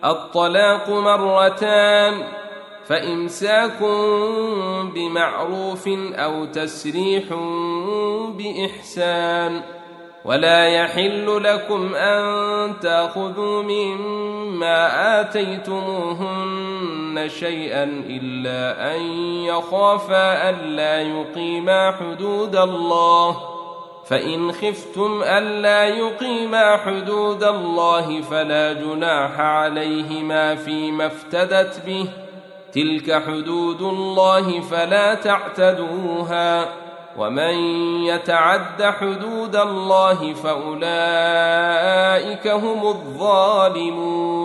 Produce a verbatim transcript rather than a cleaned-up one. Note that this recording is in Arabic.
الطلاق مرتان، فإمساك بمعروف أو تسريح بإحسان. ولا يحل لكم أن تأخذوا مما آتيتموهن شيئا إلا أن يخافا ألا يقيما حدود الله، فإن خفتم ألا يقيما حدود الله فلا جناح عليهما فيما افتدت به، تلك حدود الله فلا تعتدوها، ومن يتعد حدود الله فأولئك هم الظالمون.